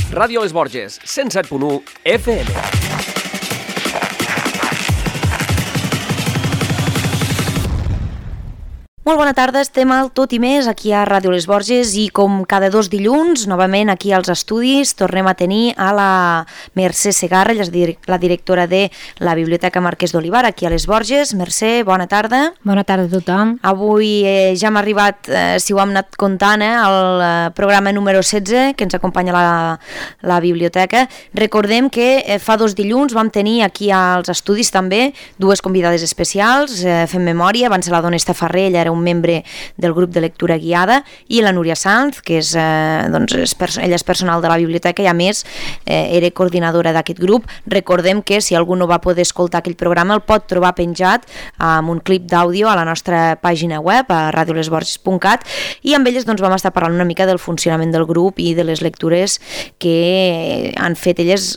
Ràdio Les Borges, 107.1 FM. Molt bona tarda, estem al Tot i Més aquí a Ràdio Les Borges i com cada 2 dilluns, novament aquí als estudis, tornem a tenir a la Mercè Segarra, la directora de la Biblioteca Marquès d'Olivar, aquí a Les Borges. Mercè, bona tarda. Bona tarda a tothom. Avui ja hem arribat, si ho hem anat comptant, al programa número 16, que ens acompanya la biblioteca. Recordem que fa 2 dilluns vam tenir aquí als estudis també 2 convidades especials, fem memòria, van ser la Donesta Ferrer, ella era un membre del grup de lectura guiada, i la Núria Sanz, que és, ella és personal de la biblioteca i a més era coordinadora d'aquest grup. Recordem que si algú no va poder escoltar aquell programa el pot trobar penjat amb un clip d'àudio a la nostra pàgina web, a radiolesborges.cat, i amb elles vam estar parlant una mica del funcionament del grup i de les lectures que han fet elles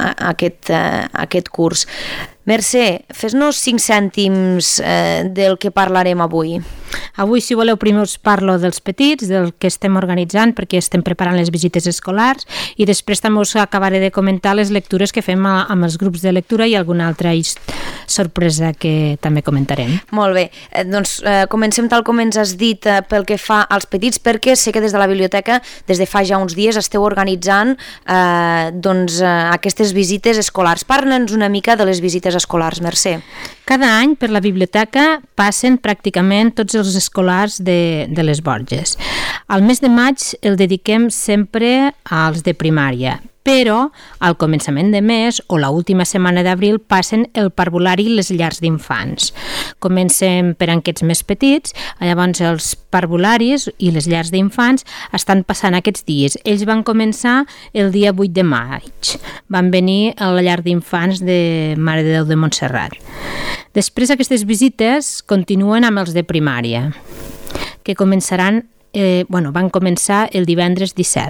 aquest curs. Mercè, fes-nos 5 cèntims del que parlarem avui. Avui, si voleu, primer us parlo dels petits, del que estem organitzant, perquè estem preparant les visites escolars, i després també us acabaré de comentar les lectures que fem amb els grups de lectura i alguna altra sorpresa que també comentarem. Molt bé, doncs comencem tal com ens has dit pel que fa als petits, perquè sé que des de la biblioteca, des de fa ja uns dies, esteu organitzant aquestes visites escolars. Parla'ns una mica de les visites escolars, Mercè. Cada any per la biblioteca passen pràcticament tots els escolars de les Borges. Al mes de maig el dediquem sempre als de primària, però al començament de mes o la última setmana d'abril passen el parvulari i les llars d'infants. Comencem per aquests més petits, llavors els parvularis i les llars d'infants estan passant aquests dies. Ells van començar el dia 8 de maig. Van venir a la llar d'infants de Mare de Déu de Montserrat. Després aquestes visites continuen amb els de primària, que començaran van començar el divendres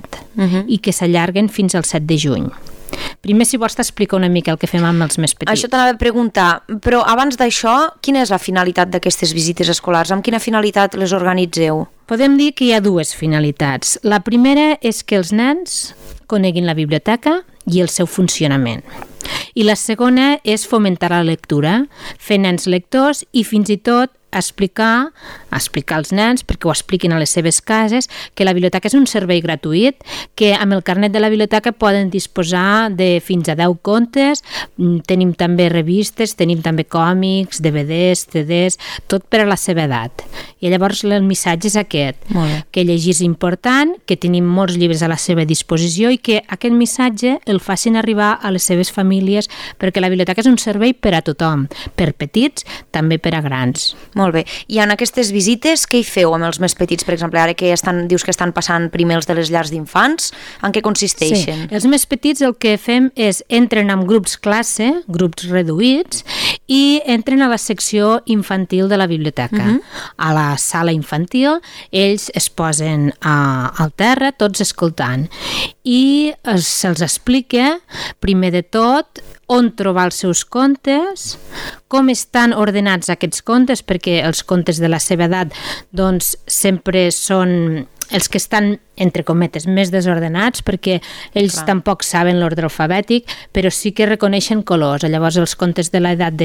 17 i que s'allarguen fins al 7 de juny. Primer, si vols, t'explico una mica el que fem amb els més petits. Això t'anava a preguntar, però abans d'això, quina és la finalitat d'aquestes visites escolars? Amb quina finalitat les organitzeu? Podem dir que hi ha 2 finalitats. La primera és que els nens coneguin la biblioteca i el seu funcionament. I la segona és fomentar la lectura, fer nens lectors i fins i tot explicar als nens, perquè ho expliquin a les seves cases, que la biblioteca és un servei gratuït, que amb el carnet de la biblioteca poden disposar de fins a 10 contes, tenim també revistes, tenim també còmics, DVDs, CDs, tot per a la seva edat. I llavors el missatge és aquest, que llegir és important, que tenim molts llibres a la seva disposició i que aquest missatge el facin arribar a les seves famílies, perquè la biblioteca és un servei per a tothom, per petits, també per a grans. Molt bé. I en aquestes visites, què hi feu amb els més petits, per exemple, ara que dius que estan passant primer els de les llars d'infants? En què consisteixen? Sí, els més petits el que fem és entren en grups classe, grups reduïts, i entren a la secció infantil de la biblioteca. A la sala infantil, ells es posen al terra, tots escoltant, i se'ls explica, primer de tot, on trobar els seus contes, com estan ordenats aquests contes, perquè els contes de la seva edat doncs sempre són els que estan, entre cometes, més desordenats, perquè ells tampoc saben l'ordre alfabètic, però sí que reconeixen colors. Llavors els contes de l'edat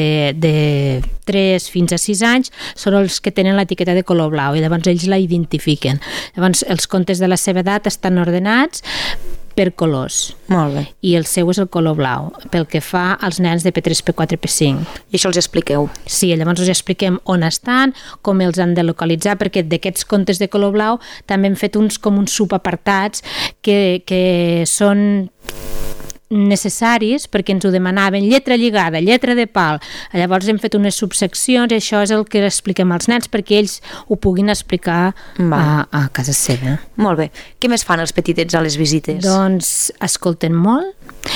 de 3 fins a 6 anys són els que tenen l'etiqueta de color blau i llavors ells la identifiquen. Llavors els contes de la seva edat estan ordenats per colors. Molt bé. I el seu és el color blau, pel que fa als nens de P3, P4, P5. I això els expliqueu? Sí, llavors els expliquem on estan, com els han de localitzar, perquè d'aquests contes de color blau també hem fet uns com uns subapartats que són necessaris perquè ens ho demanaven, lletra lligada, lletra de pal. Llavors hem fet unes subseccions i això és el que expliquem als nens perquè ells ho puguin explicar a casa seva. Molt bé. Què més fan els petitets a les visites? Doncs escolten molt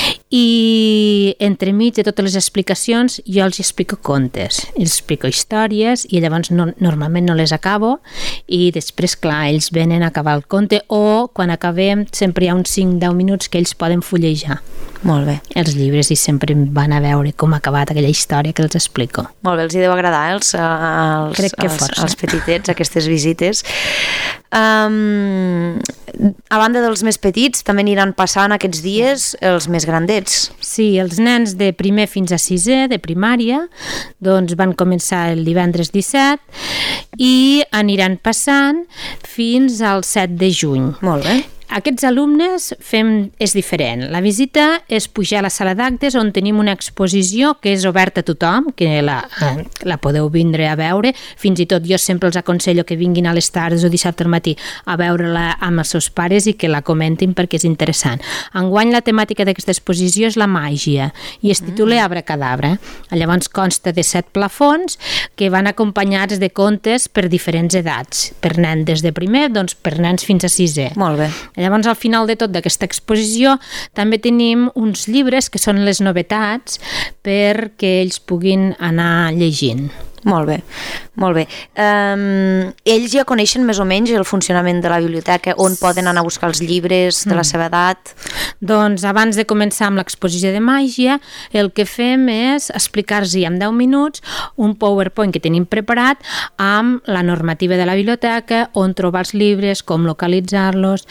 i entremig de totes les explicacions jo els explico contes, els explico històries i llavors normalment no les acabo i després, clar, ells venen a acabar el conte o quan acabem sempre hi ha uns 5-10 minuts que ells poden fullejar. Molt bé. Els llibres i sempre van a veure com ha acabat aquella història que els explico. Molt bé, els hi deu agradar als petitets aquestes visites. A banda dels més petits, també aniran passant aquests dies els més grandets. Sí, els nens de primer fins a sisè, de primària, doncs van començar el divendres 17 i aniran passant fins al 7 de juny. Molt bé. Aquests alumnes és diferent. La visita és pujar a la sala d'actes on tenim una exposició que és oberta a tothom, que la podeu vindre a veure. Fins i tot jo sempre els aconsello que vinguin a les tardes o dissabte al matí a veure-la amb els seus pares i que la comentin perquè és interessant. Enguany la temàtica d'aquesta exposició és la màgia i es titula Abracadabra. Llavors consta de 7 plafons que van acompanyats de contes per diferents edats. Per nens des de primer, doncs per nens fins a sisè. Molt bé. Llavors, al final de tot d'aquesta exposició, també tenim uns llibres que són les novetats perquè ells puguin anar llegint. Molt bé, molt bé. Ells ja coneixen més o menys el funcionament de la biblioteca, on poden anar a buscar els llibres de la seva edat? Doncs abans de començar amb l'exposició de màgia, el que fem és explicar-los en 10 minuts un PowerPoint que tenim preparat amb la normativa de la biblioteca, on trobar els llibres, com localitzar-los,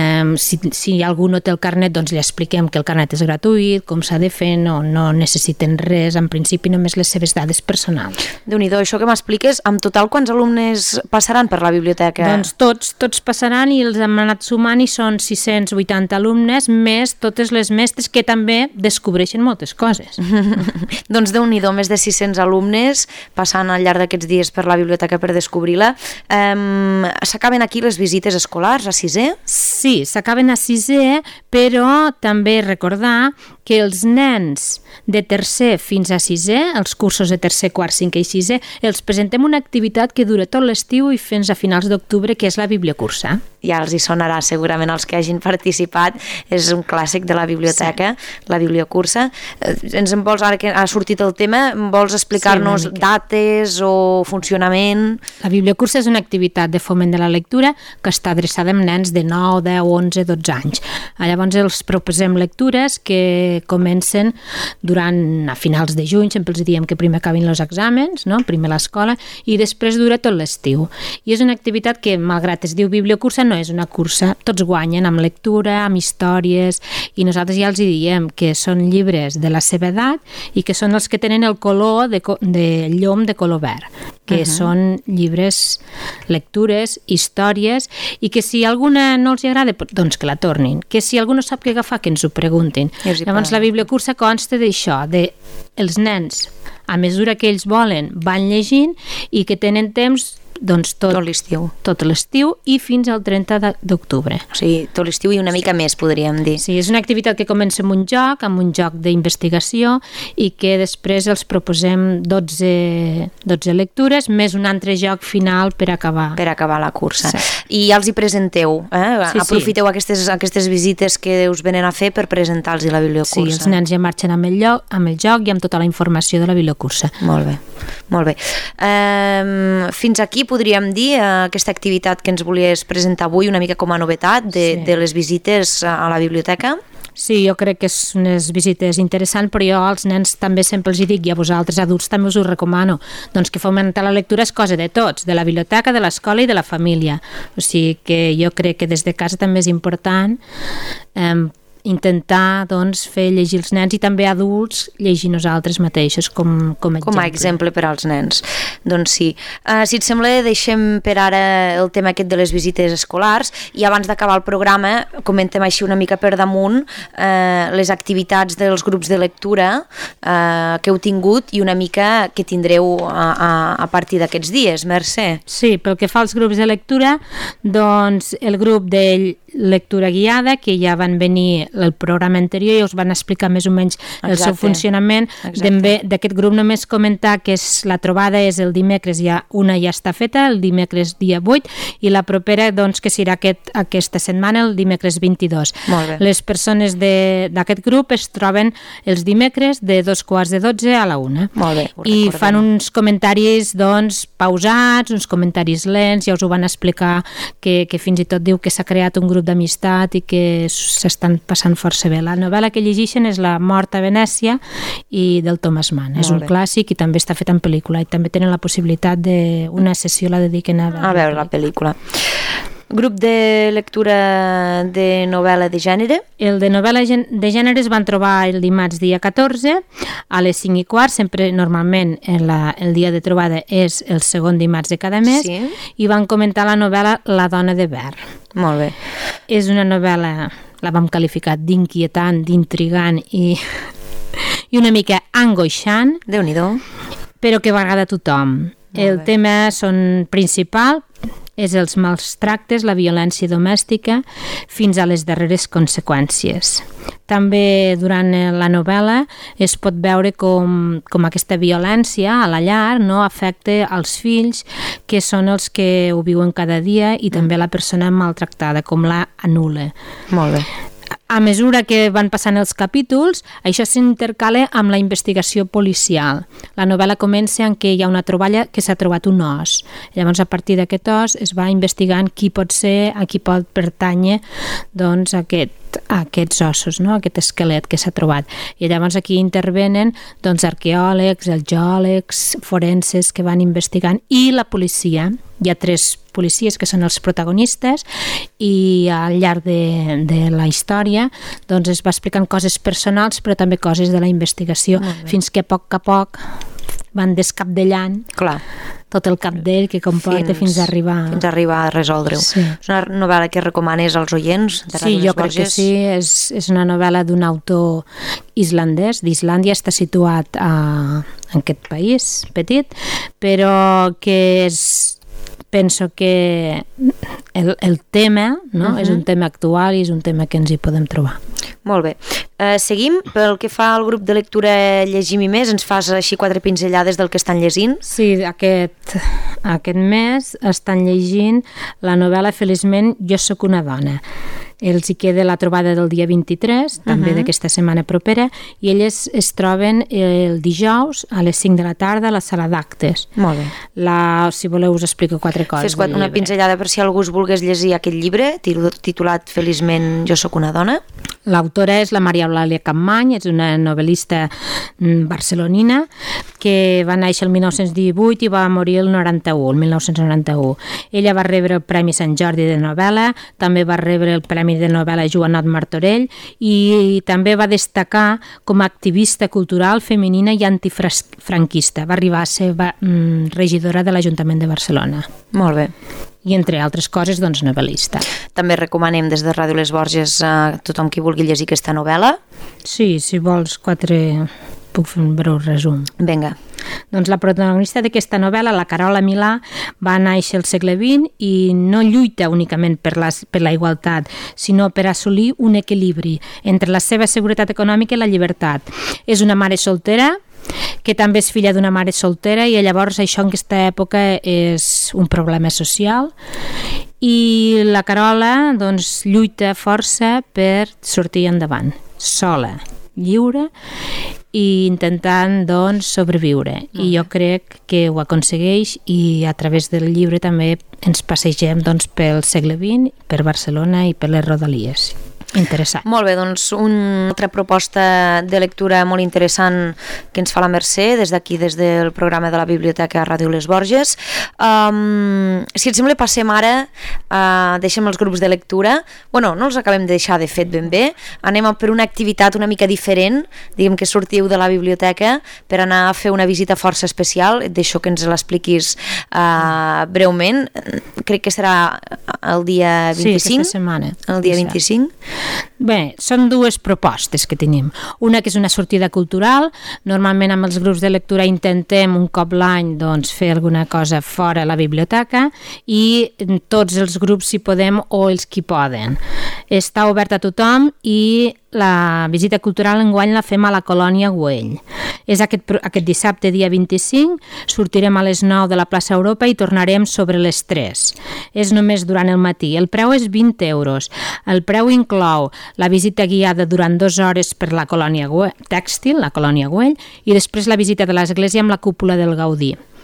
si algú no té el carnet, doncs li expliquem que el carnet és gratuït, com s'ha de fer, no necessiten res, en principi només les seves dades personals. Déu-n'hi-do, això que m'expliques, en total quants alumnes passaran per la biblioteca? Doncs tots passaran i els hem anat sumant i són 680 alumnes, més totes les mestres que també descobreixen moltes coses. Doncs Déu-n'hi-do, més de 600 alumnes passant al llarg d'aquests dies per la biblioteca per descobrir-la. S'acaben aquí les visites escolars a sisè? Sí, s'acaben a sisè, però també recordar que els nens de tercer fins a sisè, els cursos de tercer, quart, cinquè i sisè, els presentem una activitat que dura tot l'estiu i fins a finals d'octubre, que és la bibliocursa. Ja els hi sonarà segurament als que hagin participat, és un clàssic de la biblioteca, sí. La bibliocursa. Ara que ha sortit el tema, vols explicar-nos dates o funcionament? La bibliocursa és una activitat de foment de la lectura que està adreçada a nens de 9, 10, 11, 12 anys. Llavors els proposem lectures que comencen a finals de juny, sempre els diem que primer acabin els exàmens, no? Primer l'escola, i després dura tot l'estiu. I és una activitat que, malgrat es diu bibliocursa, no és una cursa, tots guanyen amb lectura, amb històries, i nosaltres ja els diem que són llibres de la seva edat i que són els que tenen el color de llom de color verd, que són llibres, lectures, històries, i que si alguna no els agrada, doncs que la tornin, que si algú no sap què agafar, que ens ho preguntin. Llavors la bibliocursa consta d'això, els nens, a mesura que ells volen, van llegint i que tenen temps doncs tot l'estiu. Tot l'estiu i fins al 30 d'octubre. O sigui, tot l'estiu i una mica més, podríem dir. Sí, és una activitat que comença amb un joc d'investigació i que després els proposem 12 lectures més un altre joc final per acabar. Per acabar la cursa. Sí. I ja els hi presenteu, Sí, aprofiteu aquestes visites que us venen a fer per presentar-los la bibliocursa. Sí, els nens ja marxen amb el joc i amb tota la informació de la bibliocursa. Molt bé, molt bé. Fins aquí podríem dir aquesta activitat que ens volies presentar avui una mica com a novetat de les visites a la biblioteca. Sí, jo crec que és unes visites interessants, però jo als nens també sempre els dic, i a vosaltres adults també us ho recomano, doncs que fomentar la lectura és cosa de tots, de la biblioteca, de l'escola i de la família. O sigui que jo crec que des de casa també és important intentar doncs, fer llegir els nens i també adults llegir nosaltres mateixos com exemple. Com a exemple per als nens. Doncs sí. Si et sembla, deixem per ara el tema aquest de les visites escolars i abans d'acabar el programa comentem així una mica per damunt les activitats dels grups de lectura que heu tingut i una mica que tindreu a partir d'aquests dies, Mercè. Sí, pel que fa als grups de lectura, doncs el grup de lectura guiada, que ja van venir el programa anterior i us van explicar més o menys el seu funcionament. D'aquest grup només comentar que la trobada és el dimecres, una ja està feta, el dimecres dia 8, i la propera doncs, que serà aquesta setmana, el dimecres 22. Les persones d'aquest grup es troben els dimecres de 2:15 a la 1. I fan uns comentaris doncs, pausats, uns comentaris lents, ja us ho van explicar, que fins i tot diu que s'ha creat un grup d'amistat i que s'estan passant força bé. La novel·la que llegeixen és La mort a Venècia i del Thomas Mann. És un clàssic i també està fet en pel·lícula i també tenen la possibilitat d'una sessió la dediquen a veure la pel·lícula. Grup de lectura de novel·la de gènere? El de novel·la de gènere es van trobar el dimarts dia 14 a les 5:15, sempre normalment el dia de trobada és el segon dimarts de cada mes, Sí. i van comentar la novel·la La dona de verd. Molt bé. És una novel·la, la vam qualificar d'inquietant, d'intrigant i una mica angoixant, Déu-n'hi-do. però que va agradar a tothom. El tema principal és els mals tractes, la violència domèstica, fins a les darreres conseqüències. També durant la novel·la es pot veure com aquesta violència a la llar, no, afecta als fills, que són els que ho viuen cada dia, i també la persona maltractada, com la anul·la. Molt bé. A mesura que van passant els capítols, això s'intercala amb la investigació policial. La novel·la comença en què hi ha una troballa que s'ha trobat un os. Llavors, a partir d'aquest os es va investigant qui pot ser, a qui pot pertànyer, doncs, aquests ossos, no? Aquest esquelet que s'ha trobat. I llavors aquí intervenen doncs, arqueòlegs, els geòlegs, forenses que van investigant, i la policia. Hi ha 3 policies que són els protagonistes, i al llarg de la història doncs, es va explicant coses personals però també coses de la investigació, fins que a poc van descapdellant Clar. tot el capdell que comporta fins a arribar a resoldre-ho. Sí. És una novel·la que recomanes als oients de Sí, Ràdio jo Les crec que Borges? sí, és una novel·la d'un autor islandès, d'Islàndia, està situat en aquest país petit, però que penso que el tema, no? És un tema actual i és un tema que ens hi podem trobar. Molt bé. Seguim. Pel que fa al grup de lectura Llegim-hi més, ens fas així 4 pinzellades del que estan llegint? Sí, aquest mes estan llegint la novel·la Feliçment jo sóc una dona. Els hi queda la trobada del dia 23, també d'aquesta setmana propera, i elles es troben el dijous a les 5 de la tarda a la sala d'actes. Molt bé. Si voleu us explico 4 coses Fes una pinzellada per si algú es volgués llegir aquest llibre, titulat Feliçment jo sóc una dona. L'autora és la Maria Eulàlia Campmany, és una novel·lista barcelonina que va néixer el 1918 i va morir el 1991. Ella va rebre el Premi Sant Jordi de novel·la, també va rebre el Premi de novel·la Joanot Martorell, i també va destacar com a activista cultural femenina i antifranquista. Va arribar a ser regidora de l'Ajuntament de Barcelona. Molt bé. I, entre altres coses, doncs, novel·lista. També recomanem des de Ràdio Les Borges a tothom qui vulgui llegir aquesta novel·la. Sí, si vols puc fer un breu resum. Vinga. Doncs la protagonista d'aquesta novel·la, la Carola Milà, va néixer al segle XX i no lluita únicament per la igualtat, sinó per assolir un equilibri entre la seva seguretat econòmica i la llibertat. És una mare soltera, que també és filla d'una mare soltera, i llavors això en aquesta època és un problema social, i la Carola doncs, lluita força per sortir endavant, sola, lliure, i intentant doncs, sobreviure. I jo crec que ho aconsegueix, i a través del llibre també ens passegem doncs, pel segle XX, per Barcelona i per les rodalies. Interessant. Molt bé, doncs una altra proposta de lectura molt interessant que ens fa la Mercè des d'aquí, des del programa de la Biblioteca Ràdio Les Borges. Si et sembla, passem ara, deixem els grups de lectura. Bueno, no els acabem de deixar de fet ben bé. Anem per una activitat una mica diferent, diguem que sortiu de la biblioteca per anar a fer una visita força especial. Et deixo que ens l'expliquis breument. Crec que serà el dia 25. Sí, aquesta setmana. El dia 25. Bé, són 2 propostes que tenim. Una que és una sortida cultural. Normalment amb els grups de lectura intentem un cop l'any doncs, fer alguna cosa fora a la biblioteca, i tots els grups si podem o els qui poden. Està obert a tothom, i la visita cultural enguany la fem a la Colònia Güell. És aquest dissabte, dia 25, sortirem a les 9 de la plaça Europa i tornarem sobre les 3. És només durant el matí. El preu és 20 euros. El preu inclou la visita guiada durant 2 hores per la colònia tèxtil, la Colònia Güell, i després la visita de l'església amb la cúpula del Gaudí.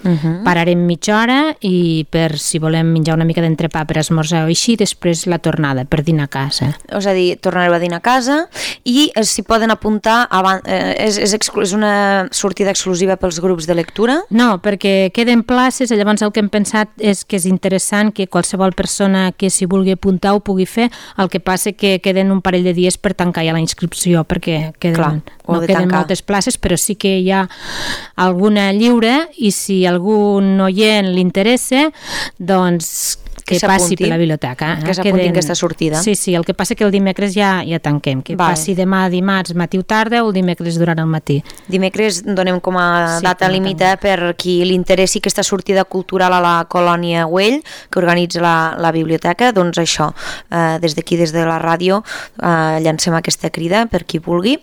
Pararem mitja hora i per si volem menjar una mica d'entrepà per esmorzar o així, després la tornada per dinar a casa. És a dir, tornareu a dinar a casa i s'hi poden apuntar és una sortida exclusiva pels grups de lectura? No, perquè queden places i llavors el que hem pensat és que és interessant que qualsevol persona que s'hi vulgui apuntar ho pugui fer, el que passa que queden un parell de dies per tancar ja la inscripció perquè queden moltes places, però sí que hi ha alguna lliure i si algun oient li interessa, doncs que passi per la biblioteca. Que s'apunti en aquesta sortida. Sí, el que passa que el dimecres ja tanquem, que passi demà dimarts, matí o tarda, o el dimecres durant el matí. Dimecres donem com a data límita per qui li interessi aquesta sortida cultural a la colònia Güell, que organitza la biblioteca, doncs això, des d'aquí, des de la ràdio, llancem aquesta crida per qui vulgui.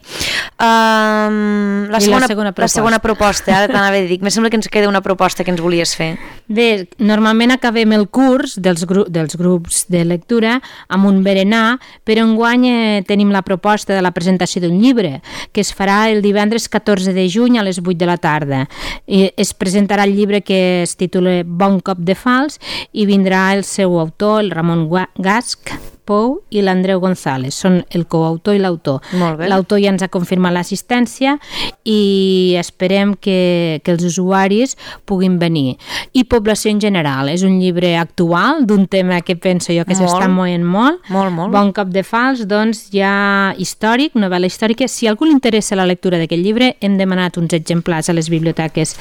La segona proposta, ara t'anava a dir, me sembla que ens queda una proposta que ens volies fer. Bé, normalment acabem el curs dels grups de lectura amb un berenar, però enguany tenim la proposta de la presentació d'un llibre que es farà el divendres 14 de juny a les 8 de la tarda. Es presentarà el llibre que es titula Bon cop de fals i vindrà el seu autor, el Ramon Gasch Pou i l'Andreu González, són el coautor i l'autor. L'autor ja ens ha confirmat l'assistència i esperem que els usuaris puguin venir. I població en general, és un llibre actual d'un tema que penso jo que s'està movent molt. Bon cop de fals, doncs ja històric, novel·la històrica. Si a algú li interessa la lectura d'aquest llibre, hem demanat uns exemplars a les biblioteques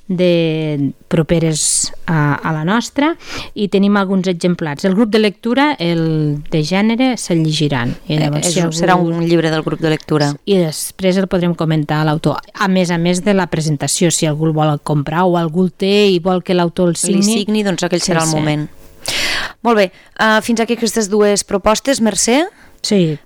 properes a la nostra i tenim alguns exemplars. El grup de lectura, el de gènere, se'l llegiran. Serà un llibre del grup de lectura. I després el podrem comentar a l'autor. A més de la presentació, si algú el vol comprar o algú el té i vol que l'autor el signi. Li signi, doncs aquell serà el moment. Molt bé, fins aquí aquestes dues propostes, Mercè. Sí.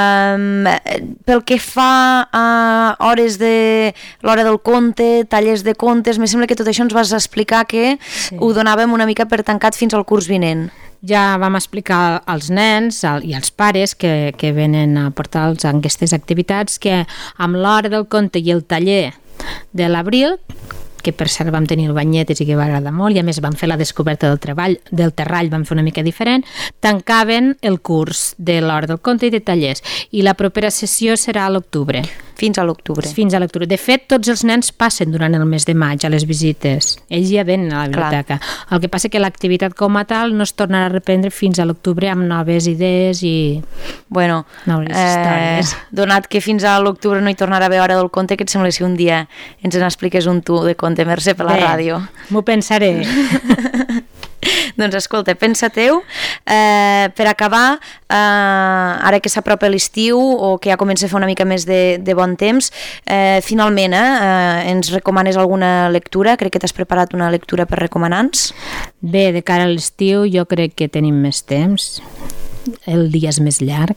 Pel que fa a hores de l'hora del conte, tallers de contes, me sembla que tot això ens vas explicar que ho donàvem una mica per tancat fins al curs vinent. Ja vam explicar als nens i als pares que venen a portar-los a aquestes activitats que amb l'hora del conte i el taller de l'abril, que per cert vam tenir el Banyetes i que va agradar molt, i a més vam fer la descoberta del terrall, vam fer una mica diferent, tancaven el curs de l'hora del conte i de tallers, i la propera sessió serà a l'octubre. Fins a l'octubre. Fins a l'octubre. De fet, tots els nens passen durant el mes de maig a les visites. Ells ja venen a la biblioteca. El que passa que l'activitat com a tal no es tornarà a reprendre fins a l'octubre amb noves idees i noves històries. Donat que fins a l'octubre no hi tornarà a haver hora del conte, que et sembla si un dia ens n'expliques un tu de conte, Mercè, per la ràdio? M'ho pensaré. Doncs escolta, pensa-teu, per acabar, ara que s'apropa l'estiu o que ja comença a fer una mica més de bon temps, finalment ens recomanes alguna lectura? Crec que t'has preparat una lectura per recomanar-nos. Bé, de cara a l'estiu jo crec que tenim més temps, el dia és més llarg,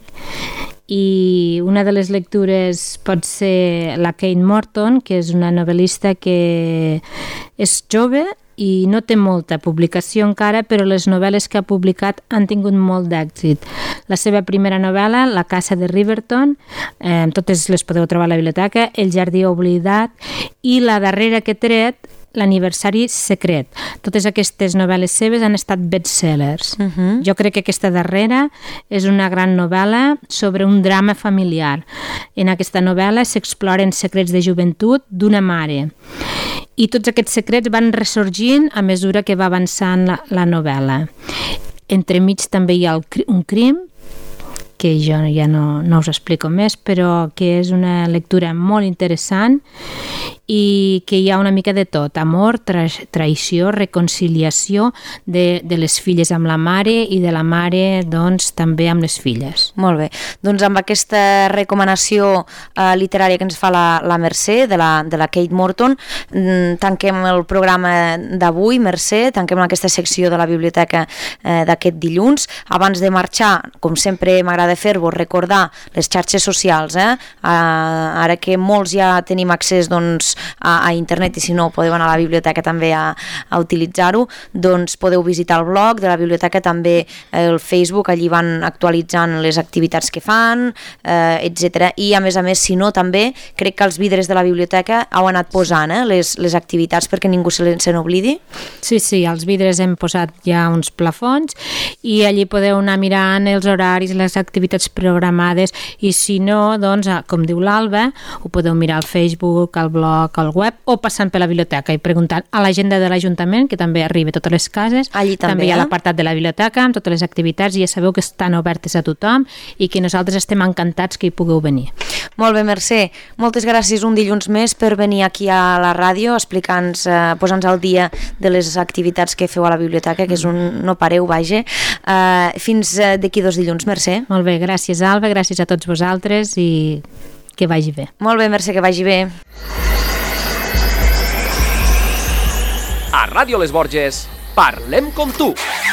i una de les lectures pot ser la Kate Morton, que és una novel·lista que és jove i no té molta publicació encara, però les novel·les que ha publicat han tingut molt d'èxit. La seva primera novel·la, La casa de Riverton, totes les podeu trobar a la biblioteca, El jardí oblidat, i la darrera que he tret, L'aniversari secret. Totes aquestes novel·les seves han estat bestsellers. Jo crec que aquesta darrera és una gran novel·la sobre un drama familiar. En aquesta novel·la s'exploren secrets de joventut d'una mare. I tots aquests secrets van ressorgint a mesura que va avançant la novel·la. Entremig també hi ha un crim, que jo ja no us explico més, però que és una lectura molt interessant i que hi ha una mica de tot, amor, traïció, reconciliació de les filles amb la mare i de la mare doncs també amb les filles. Molt bé, doncs amb aquesta recomanació literària que ens fa la Mercè, de la Kate Morton, tanquem el programa d'avui, Mercè, tanquem aquesta secció de la biblioteca d'aquest dilluns. Abans de marxar, com sempre m'agrada de fer-vos recordar les xarxes socials, ara que molts ja tenim accés doncs, a internet, i si no podeu anar a la biblioteca també a utilitzar-ho, doncs podeu visitar el blog de la biblioteca, també el Facebook, allí van actualitzant les activitats que fan, etc. I a més, si no, també crec que els vidres de la biblioteca heu anat posant les activitats perquè ningú se n'oblidi. Sí, als vidres hem posat ja uns plafons i allí podeu anar mirant els horaris, les activitats programades, i si no, doncs, com diu l'Alba, ho podeu mirar al Facebook, al blog, al web, o passant per la biblioteca i preguntant a l'agenda de l'Ajuntament, que també arriba a totes les cases. Allí també hi ha l'apartat de la biblioteca amb totes les activitats, i ja sabeu que estan obertes a tothom i que nosaltres estem encantats que hi pugueu venir. Molt bé, Mercè. Moltes gràcies un dilluns més per venir aquí a la ràdio, explicant-nos, posant-nos al dia de les activitats que feu a la biblioteca, que és no pareu, vaja. Fins d'aquí 2 dilluns, Mercè. Molt bé, gràcies, Alba, gràcies a tots vosaltres i que vagi bé. Molt bé, Mercè, que vagi bé. A Ràdio Les Borges, parlem com tu.